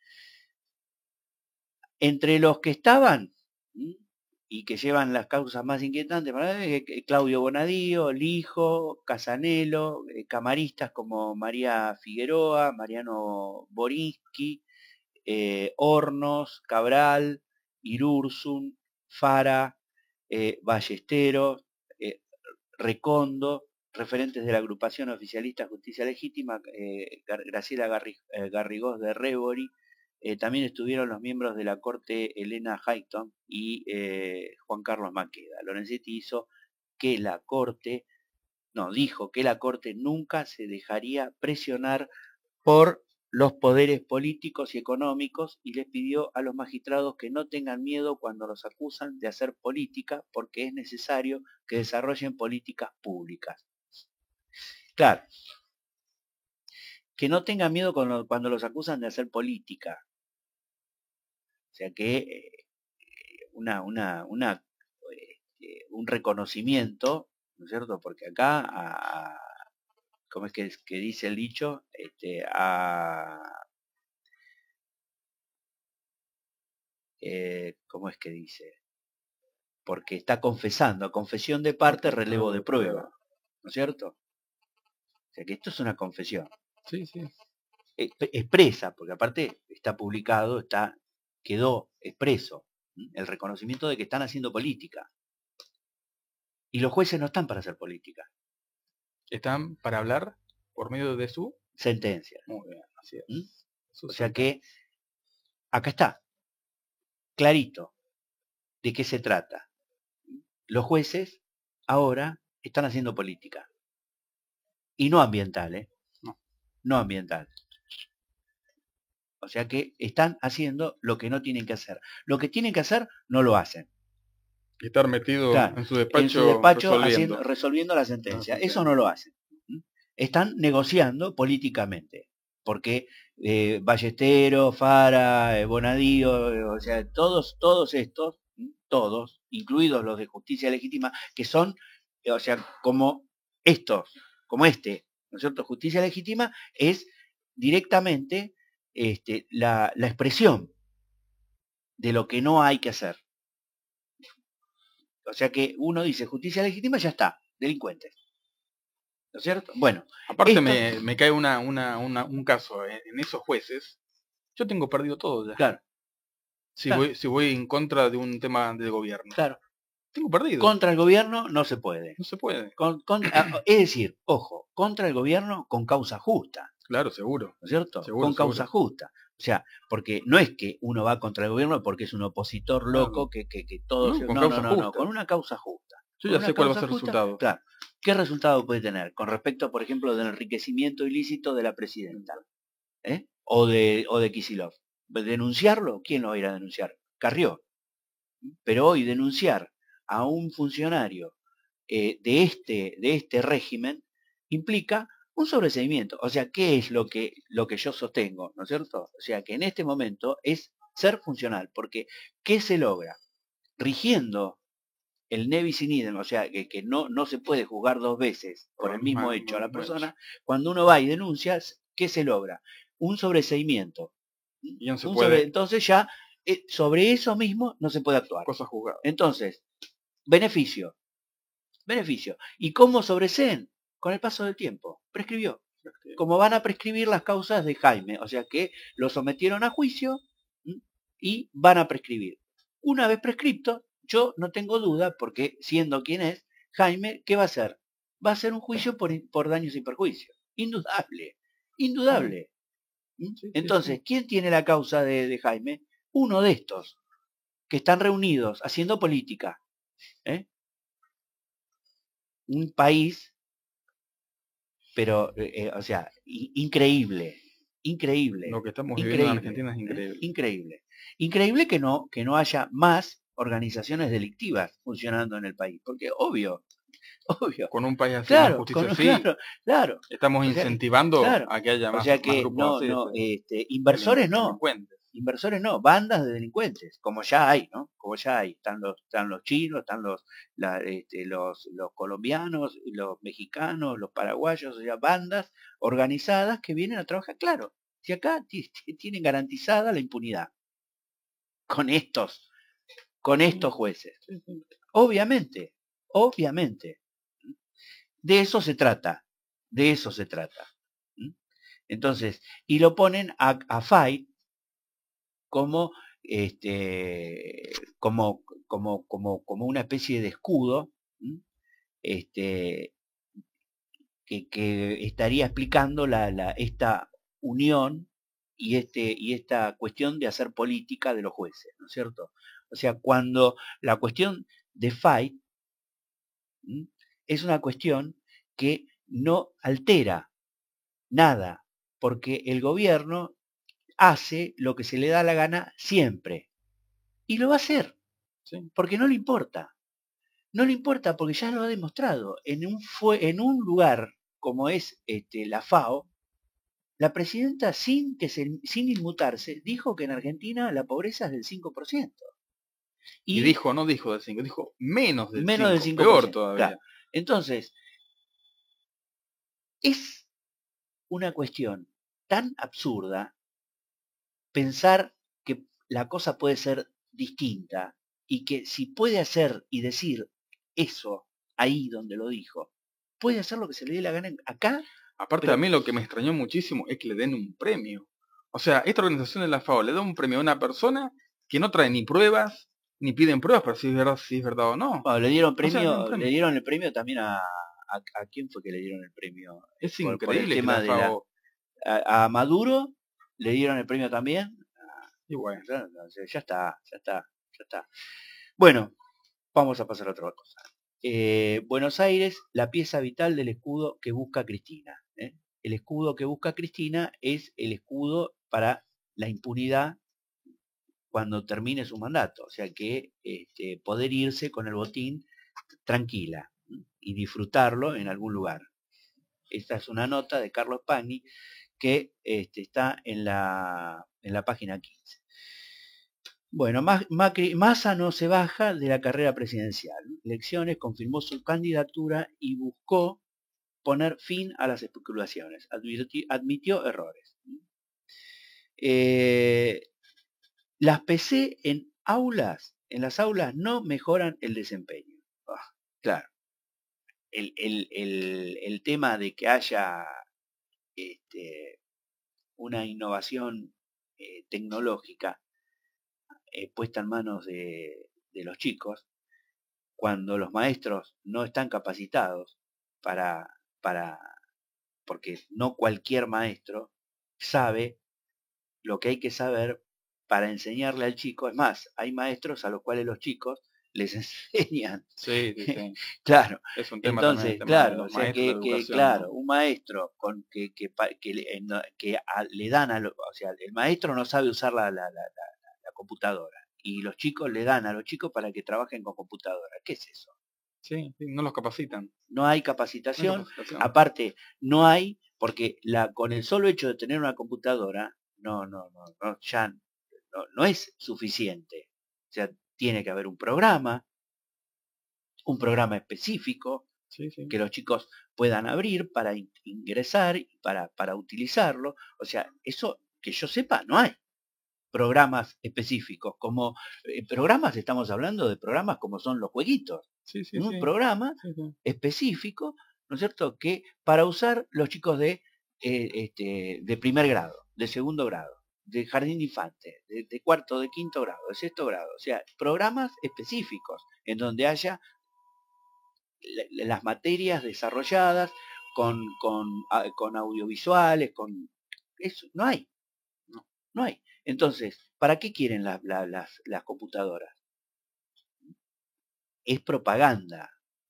Entre los que estaban, y que llevan las causas más inquietantes, Claudio Bonadío, Lijo, Casanelo, camaristas como María Figueroa, Mariano Borinsky, Hornos, Cabral, Irursun, Fara, Ballesteros, Recondo, referentes de la agrupación oficialista Justicia Legítima, Graciela Garrigós de Rebori. También estuvieron los miembros de la Corte Elena Hayton y Juan Carlos Maqueda. Lorenzetti dijo que la Corte nunca se dejaría presionar por los poderes políticos y económicos y les pidió a los magistrados que no tengan miedo cuando los acusan de hacer política, porque es necesario que desarrollen políticas públicas. Claro, que no tengan miedo cuando los acusan de hacer política. O sea que un reconocimiento, ¿no es cierto? Porque acá, ¿cómo es que dice el dicho? ¿Cómo es que dice? Porque está confesando, confesión de parte, relevo de prueba, ¿no es cierto? O sea que esto es una confesión. Sí, sí. Expresa, porque aparte está publicado, quedó expreso el reconocimiento de que están haciendo política. Y los jueces no están para hacer política. Están para hablar por medio de su sentencia. Muy bien, así es. O sea que acá está, clarito, de qué se trata. Los jueces ahora están haciendo política. Y no ambiental, ¿eh? No ambiental. O sea que están haciendo lo que no tienen que hacer. Lo que tienen que hacer, no lo hacen. Estar metido Claro, en su despacho resolviendo la sentencia. Eso no lo hacen. Están negociando políticamente. Porque Ballesteros, Fara, Bonadío, o sea, todos estos, todos, incluidos los de justicia legítima, que son, o sea, como estos, como este, ¿no es cierto? Justicia legítima es directamente la expresión de lo que no hay que hacer. O sea que uno dice justicia legítima, ya está, delincuentes. ¿No es cierto? Bueno. Aparte me cae un caso en esos jueces. Yo tengo perdido todo ya. Claro. Si voy en contra de un tema de gobierno. Claro. Tengo perdido. Contra el gobierno no se puede. No se puede. Es decir, ojo, contra el gobierno con causa justa. Claro, seguro. ¿No es cierto? Seguro, con causa justa. O sea, porque no es que uno va contra el gobierno porque es un opositor loco que todos... No, con una causa justa. Yo ya sé cuál va a ser el resultado. Claro. ¿Qué resultado puede tener? Con respecto, por ejemplo, del enriquecimiento ilícito de la presidenta. O de Kicillof. ¿Denunciarlo? ¿Quién lo va a ir a denunciar? Carrió. Pero hoy denunciar a un funcionario de este régimen implica un sobreseimiento. O sea, ¿qué es lo que yo sostengo? ¿No es cierto? O sea, que en este momento es ser funcional, porque ¿qué se logra? Rigiendo el nebis in idem, o sea, que no se puede juzgar dos veces por el mismo hecho a la persona, cuando uno va y denuncia, ¿qué se logra? Un sobreseimiento. Entonces ya, sobre eso mismo no se puede actuar. Cosa juzgada. Entonces, beneficio. ¿Y cómo sobreseen? Con el paso del tiempo. Prescribió. Como van a prescribir las causas de Jaime, o sea que lo sometieron a juicio y van a prescribir. Una vez prescripto, yo no tengo duda, porque siendo quien es, Jaime, ¿qué va a hacer? Va a hacer un juicio por daños y perjuicios. Indudable. Entonces, ¿quién tiene la causa de Jaime? Uno de estos, que están reunidos haciendo política. Un país, pero, o sea, increíble. Lo que estamos viviendo en Argentina es increíble. Increíble que no haya más organizaciones delictivas funcionando en el país, porque obvio. Con un país así, más justicia así, claro. Estamos incentivando a que haya más, o sea que más grupos inversores no, bandas de delincuentes, como ya hay, ¿no? Como ya hay, están los chinos, están los colombianos, los mexicanos, los paraguayos, o sea, bandas organizadas que vienen a trabajar, claro, si acá tienen garantizada la impunidad con estos jueces. Obviamente. De eso se trata. Entonces, y lo ponen a Fay como como una especie de escudo que estaría explicando esta unión y esta cuestión de hacer política de los jueces, ¿no es cierto? O sea, cuando la cuestión de Fay es una cuestión que no altera nada, porque el gobierno hace lo que se le da la gana siempre. Y lo va a hacer, Sí. porque no le importa. No le importa porque ya lo ha demostrado. En un lugar como es la FAO, la presidenta, sin inmutarse, dijo que en Argentina la pobreza es del 5%. Y dijo, no dijo del 5, dijo menos del 5, del 5%, peor todavía. Claro. Entonces, es una cuestión tan absurda pensar que la cosa puede ser distinta y que si puede hacer y decir eso ahí donde lo dijo, puede hacer lo que se le dé la gana acá. Aparte, a mí lo que me extrañó muchísimo es que le den un premio. O sea, esta organización de la FAO le da un premio a una persona que no trae ni pruebas, ni piden pruebas para si es verdad o no. Bueno, le dieron premio, o sea, le dieron el premio también a quién fue que le dieron el premio. Es por el increíble tema que la de FAO... a Maduro le dieron el premio también. Y bueno. Ya está. Bueno, vamos a pasar a otra cosa. Buenos Aires, la pieza vital del escudo que busca Cristina. El escudo que busca Cristina es el escudo para la impunidad cuando termine su mandato. O sea que poder irse con el botín tranquila y disfrutarlo en algún lugar. Esta es una nota de Carlos Pagni que está en la página 15. Bueno, Massa no se baja de la carrera presidencial. Elecciones, confirmó su candidatura y buscó poner fin a las especulaciones. Admitió errores. Las PC en las aulas no mejoran el desempeño. Claro. El tema de que haya una innovación tecnológica puesta en manos de los chicos, cuando los maestros no están capacitados porque no cualquier maestro sabe lo que hay que saber para enseñarle al chico. Es más, hay maestros a los cuales los chicos les enseñan. Sí. Claro. Es un tema entonces, también, claro, o sea claro, un maestro le dan o sea, el maestro no sabe usar la computadora y los chicos le dan a los chicos para que trabajen con computadora. ¿Qué es eso? Sí, no los capacitan. No hay capacitación. Aparte, no hay, porque con el solo hecho de tener una computadora, ya no es suficiente. O sea, tiene que haber un programa específico, sí. que los chicos puedan abrir para ingresar y para utilizarlo. O sea, eso que yo sepa, no hay programas específicos. Como programas, estamos hablando de programas como son los jueguitos. Un programa específico, ¿no es cierto?, que para usar los chicos de primer grado, de segundo grado, de jardín de infantes, de cuarto, de quinto grado, de sexto grado. O sea, programas específicos en donde haya las materias desarrolladas con audiovisuales, con eso no hay. No hay. Entonces, ¿para qué quieren las computadoras? Es propaganda.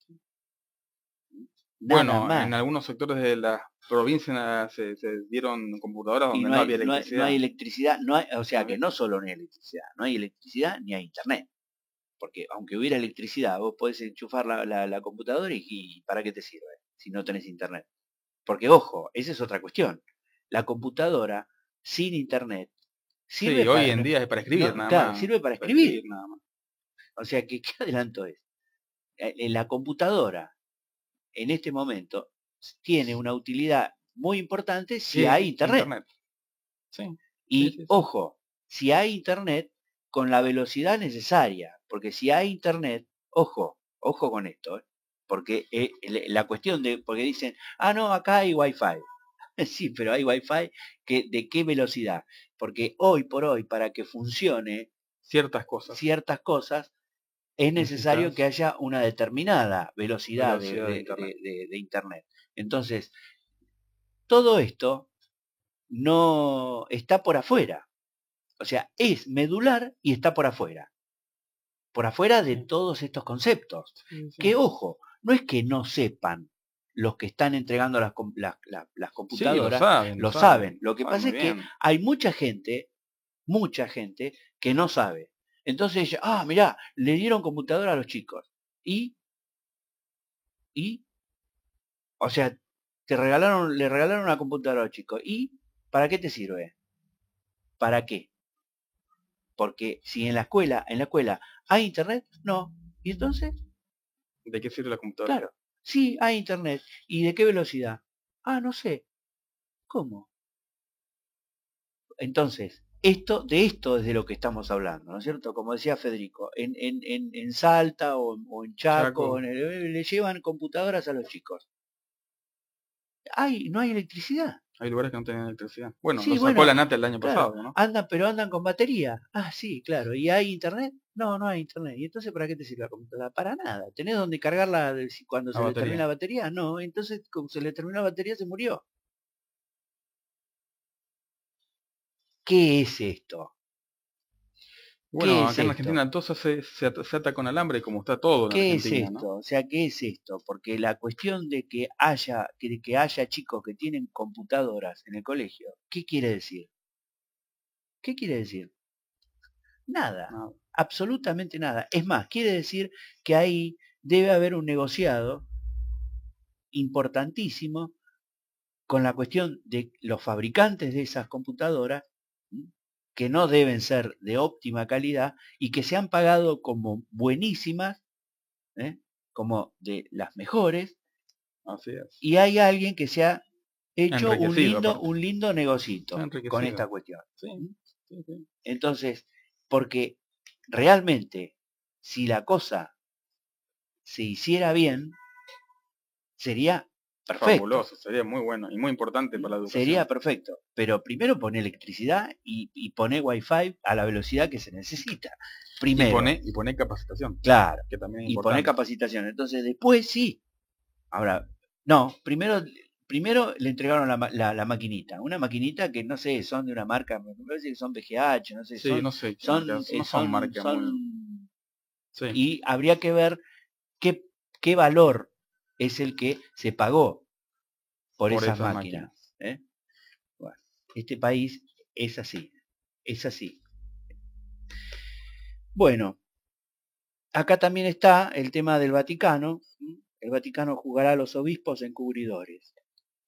Bueno, en algunos sectores de las provincias se dieron computadoras donde no había electricidad. No hay electricidad, o sea que no solo no hay electricidad, no hay electricidad ni hay internet. Porque aunque hubiera electricidad, vos podés enchufar la computadora y ¿para qué te sirve si no tenés internet? Porque ojo, esa es otra cuestión. La computadora sin internet sirve hoy en día es para escribir nada más. Sirve para escribir nada más. O sea que, ¿qué adelanto es? La computadora en este momento tiene una utilidad muy importante si hay internet. Ojo, si hay internet con la velocidad necesaria, porque si hay internet, ojo con esto, porque la cuestión porque dicen, no, acá hay wifi. Sí, pero hay wifi ¿de qué velocidad? Porque hoy por hoy, para que funcione ciertas cosas, es necesario que haya una determinada velocidad de internet. Entonces, todo esto no está por afuera. O sea, es medular y está por afuera. Por afuera de todos estos conceptos. Que, ojo, no es que no sepan los que están entregando las computadoras, lo saben. Lo que saben pasa muy es que bien. hay mucha gente que no sabe. Entonces, mirá, le dieron computadora a los chicos. Y, o sea, le regalaron una computadora a los chicos. ¿Y para qué te sirve? ¿Para qué? Porque si en la escuela hay internet, no. ¿Y entonces? ¿De qué sirve la computadora? Claro, sí hay internet. ¿Y de qué velocidad? No sé. ¿Cómo? Entonces, de esto es de lo que estamos hablando, ¿no es cierto? Como decía Federico, en Salta o en Chaco, Chaco. le llevan computadoras a los chicos. No hay electricidad. Hay lugares que no tienen electricidad. Bueno, Sí, lo sacó bueno, la NATA el año claro, pasado, ¿no? pero andan con batería. Sí, claro. ¿Y hay internet? No, no hay internet. ¿Y entonces para qué te sirve la computadora? Para nada. ¿Tenés donde cargarla cuando La se le termina batería. la batería? No, entonces como se le terminó la batería se murió. ¿Qué es esto? ¿Qué Bueno, es acá en esto? Argentina todo se ata con alambre como está todo en ¿Qué es Argentina, ¿no? esto? O sea, ¿qué es esto? Porque la cuestión de que haya chicos que tienen computadoras en el colegio, ¿qué quiere decir? ¿Qué quiere decir? Nada, No, absolutamente nada. Es más, quiere decir que ahí debe haber un negociado importantísimo con la cuestión de los fabricantes de esas computadoras, ¿m? Que no deben ser de óptima calidad y que se han pagado como buenísimas, ¿eh? Como de las mejores, así es. y hay alguien que se ha hecho un Enriquecido lindo, aparte. un lindo Se ha negocito con esta enriquecido. cuestión. Sí, ¿M? sí, sí. Entonces, porque realmente, si la cosa se hiciera bien, sería perfecto. Fabuloso, sería muy bueno y muy importante para la Sería educación. perfecto. Pero primero poner electricidad y poner wifi a la velocidad que se necesita. Primero, Y pone capacitación, claro. que también es Y poner importante. capacitación. Entonces después sí. Ahora, no, primero le entregaron la maquinita. Una maquinita que no sé, son de una marca, me parece que son BGH, no sé, Sí, no sé qué marcas, no son marcas muy... Sí, y habría que ver qué valor es el que se pagó por por esas esas máquinas. máquinas. ¿Eh? Bueno, este país es así, es así. Bueno, acá también está el tema del Vaticano. El Vaticano jugará a los obispos encubridores.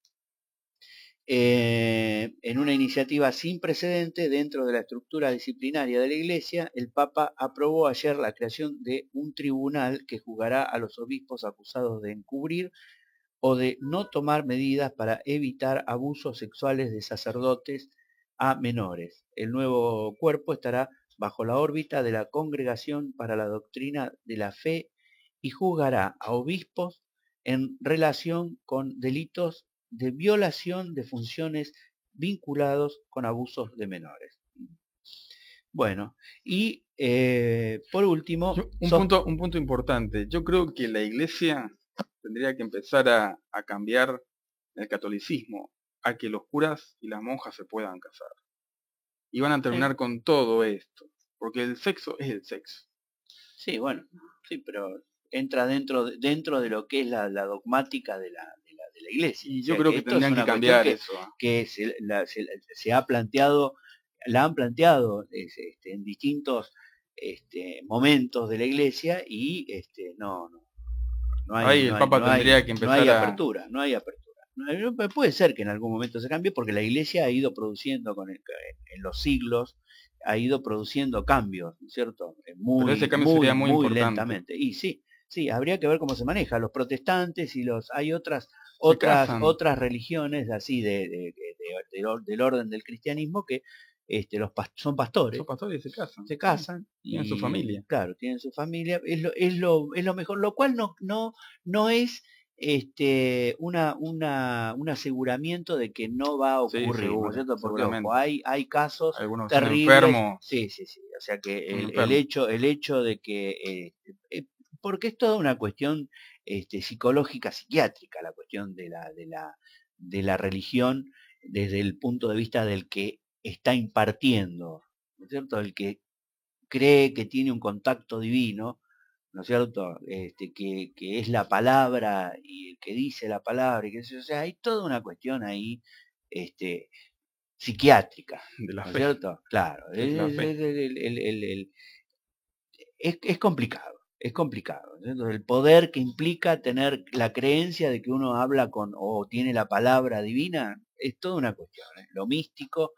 En una iniciativa sin precedente dentro de la estructura disciplinaria de la Iglesia, el Papa aprobó ayer la creación de un tribunal que juzgará a los obispos acusados de encubrir o de no tomar medidas para evitar abusos sexuales de sacerdotes a menores. El nuevo cuerpo estará bajo la órbita de la Congregación para la Doctrina de la Fe y juzgará a obispos en relación con delitos de violación de funciones vinculados con abusos de menores. Bueno, y por último, Un punto importante. Yo creo que la iglesia tendría que empezar a cambiar el catolicismo, a que los curas y las monjas se puedan casar. Y van a terminar con todo esto, porque el sexo es el sexo. sí, bueno, sí, pero entra dentro de lo que es la dogmática de la iglesia. O Y yo sea creo que que esto es tendrían que una cuestión cambiar que, eso. que se ha planteado, la han planteado en distintos momentos de la iglesia y no hay, Ahí no el hay, Papa no hay, tendría que no hay empezar a... apertura, no hay apertura. Puede ser que en algún momento se cambie porque la iglesia ha ido produciendo en los siglos, ha ido produciendo cambios, ¿no es cierto? Pero ese Muy, cambio sería muy, muy muy importante. lentamente. Y sí, sí, habría que ver cómo se maneja. Los protestantes y hay otras, Se otras, casan. otras religiones así del orden del cristianismo que son pastores, Son pastores y se casan. se Sí. casan Tienen su y familia. claro, tienen su familia, es lo mejor, lo cual no es un aseguramiento de que no va a Sí, ocurrir, ¿no es seguro, cierto? Porque ojo, seguramente. hay casos Algunos que son terribles, enfermos. sí, sí, sí, o sea que Son el enfermos. hecho, el hecho de que, porque es toda una cuestión psicológica, psiquiátrica, la cuestión de la religión desde el punto de vista del que está impartiendo, ¿no es cierto? El que cree que tiene un contacto divino, ¿no es cierto? Que es la palabra y que dice la palabra, y que, o sea, hay toda una cuestión ahí psiquiátrica, De la ¿no es fe. cierto? Claro, Es la fe. es complicado, es complicado. ¿No? El poder que implica tener la creencia de que uno habla con o tiene la palabra divina es toda una cuestión. Lo místico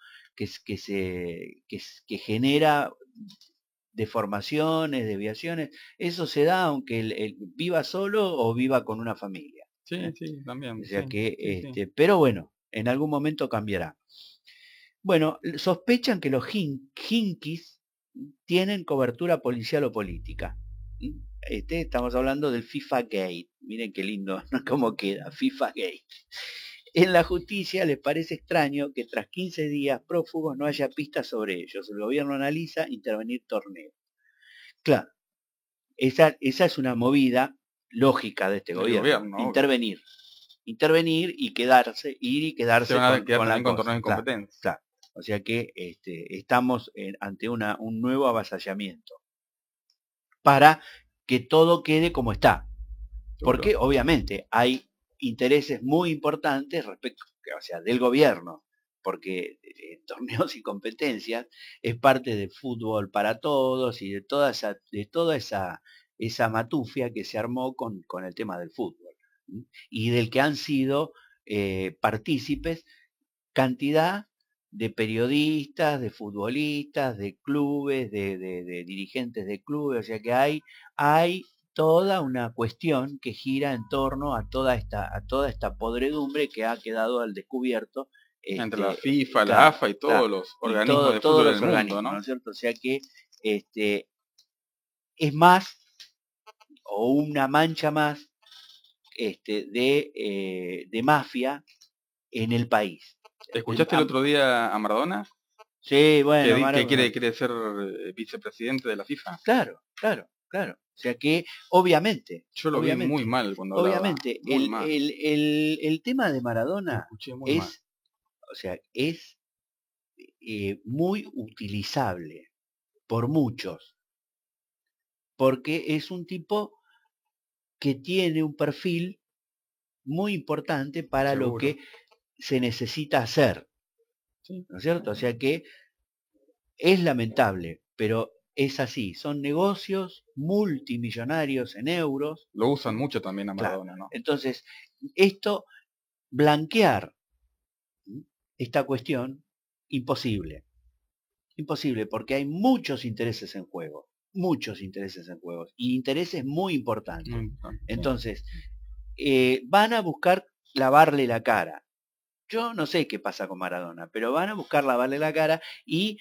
que genera deformaciones, desviaciones, eso se da aunque él viva solo o viva con una familia. Sí, sí, también. O sea Sí, que, sí. pero bueno, en algún momento cambiará. Bueno, sospechan que los Hinkis tienen cobertura policial o política. Estamos hablando del FIFA Gate. Miren qué lindo cómo queda, FIFA Gate. En la justicia les parece extraño que tras 15 días prófugos no haya pistas sobre ellos. El gobierno analiza intervenir torneos. Claro, esa es una movida lógica de este El gobierno. gobierno, obvio. Intervenir y quedarse, ir y quedarse Se van a quedar con la también con cosa. torneos de Claro, competencia. claro. O sea que estamos ante un nuevo avasallamiento para que todo quede como está. Porque Seguro. obviamente hay intereses muy importantes respecto, o sea, del gobierno, porque torneos y competencias es parte del fútbol para todos y de toda esa matufia que se armó con el tema del fútbol, ¿sí? Y del que han sido partícipes cantidad de periodistas, de futbolistas, de clubes, de dirigentes de clubes, o sea que hay toda una cuestión que gira en torno a toda esta podredumbre que ha quedado al descubierto, Entre la FIFA, la claro, AFA y claro, todos los y organismos de todos fútbol del los mundo, organismos, ¿no ¿no? es cierto? O sea que es más, o una mancha más, de mafia en el país. ¿Escuchaste el otro día a Maradona? Sí, Que, bueno, que quiere ser vicepresidente de la FIFA. claro. O sea que, obviamente, Yo lo vi muy mal cuando hablaba. Muy mal. el tema de Lo Maradona escuché muy mal. es muy utilizable por muchos, porque es un tipo que tiene un perfil muy importante para lo Seguro. que se necesita hacer, Sí. ¿no es cierto? O sea que es lamentable, pero es así, son negocios multimillonarios en euros. Lo usan mucho también a Claro. Maradona, ¿no? Entonces, esto, blanquear esta cuestión, imposible. Imposible, porque hay muchos intereses en juego. Y intereses muy importantes. Muy importante, sí. Entonces, van a buscar lavarle la cara. Yo no sé qué pasa con Maradona, pero van a buscar lavarle la cara y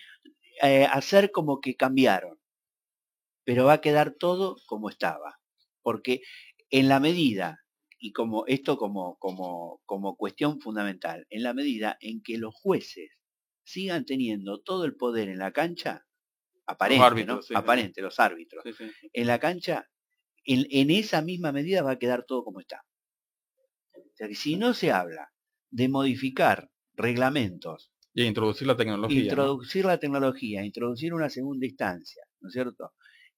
hacer como que cambiaron. Pero va a quedar todo como estaba. Porque en la medida, y como esto como cuestión fundamental, en la medida en que los jueces sigan teniendo todo el poder en la cancha, Los aparente, ¿no? árbitros, sí, Aparente, los árbitros. sí, sí. En la cancha, en esa misma medida va a quedar todo como está. O sea que si no se habla de modificar reglamentos, Y introducir la tecnología, introducir la tecnología, introducir una segunda instancia, ¿no es cierto?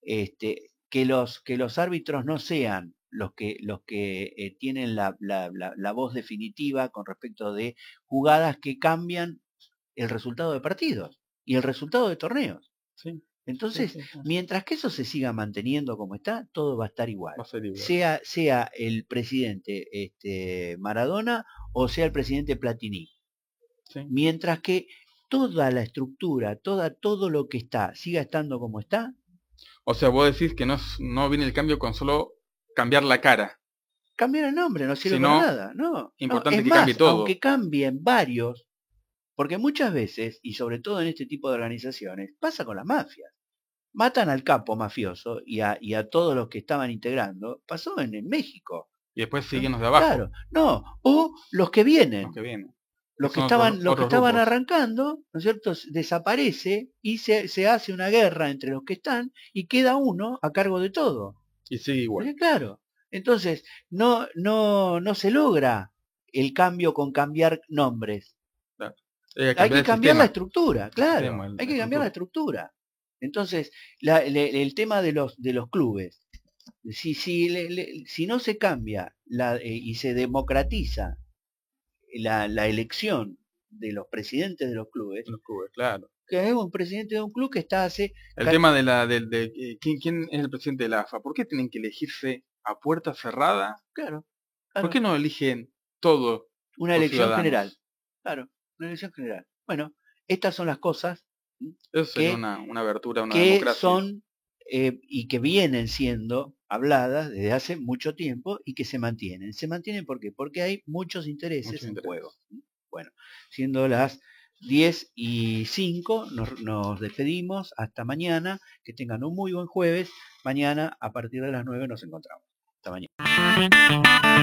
Que los árbitros no sean los que tienen la voz definitiva con respecto de jugadas que cambian el resultado de partidos y el resultado de torneos. Sí, Entonces, sí, sí. mientras que eso se siga manteniendo como está, todo va a estar igual. Va a ser igual. Sea el presidente Maradona o sea el presidente Platini. Sí. Mientras que toda la estructura, todo lo que está, siga estando como está. O sea, vos decís que no viene el cambio con solo cambiar la cara. Cambiar el nombre no sirve Sino, para nada. No, importante es que más, cambie todo. aunque cambien varios, porque muchas veces, y sobre todo en este tipo de organizaciones, pasa con las mafias. Matan al capo mafioso y a todos los que estaban integrando. Pasó en México. Y después siguen los de abajo. Claro, no, o los que vienen. Los que vienen. Los que Son estaban grupos. arrancando, ¿no es cierto? Desaparece y se hace una guerra entre los que están y queda uno a cargo de todo. Y sigue igual. Claro. Entonces, no se logra el cambio con cambiar nombres. Claro. Hay que cambiar la estructura, claro. Hay que cambiar la estructura. Entonces, el tema de los clubes. Si no se cambia y se democratiza la elección de los presidentes de los clubes, Claro. que es un presidente de un club que está hace... El tema de ¿quién es el presidente de la AFA? ¿Por qué tienen que elegirse a puerta cerrada? Claro, ¿Por claro, qué no eligen todos una los elección ciudadanos? general. Claro, una elección general. Bueno, estas son las cosas Eso sería que, una abertura, una que democracia. son y que vienen siendo habladas desde hace mucho tiempo y que se mantienen. ¿Se mantienen por qué? Porque hay muchos intereses en juego. Bueno, siendo las 10:05, nos despedimos. Hasta mañana. Que tengan un muy buen jueves. Mañana a partir de las 9 nos encontramos. Hasta mañana.